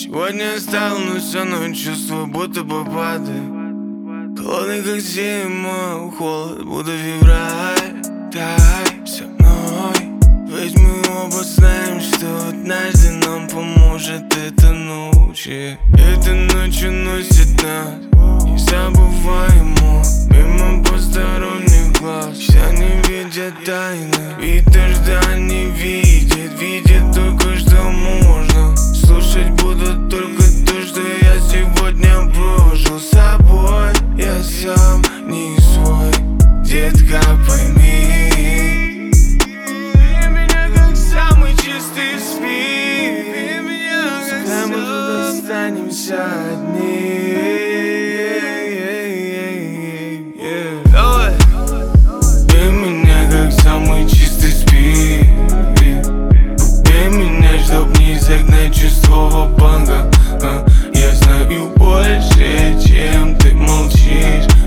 Сегодня оставил, но все равно чувствую, будто бы падаю. Холодный, как зима, холод, будто февраль. Дай со мной, ведь мы оба знаем, что однажды нам поможет эта ночь. Эта ночь уносит нас, незабываемо, мимо посторонних глаз. Все не видят тайны, ведь дождя не видит, видит только, что можно. Слушать буду только то, что я сегодня прожил с собой. Я сам не свой, детка, пойми. Верь меня, как самый чистый спирт. Пускай мы тут останемся одни. Давай. Верь меня, как самый чистый спирт. Верь меня, чтоб не загнать чувство банга. Я знаю больше, чем ты молчишь.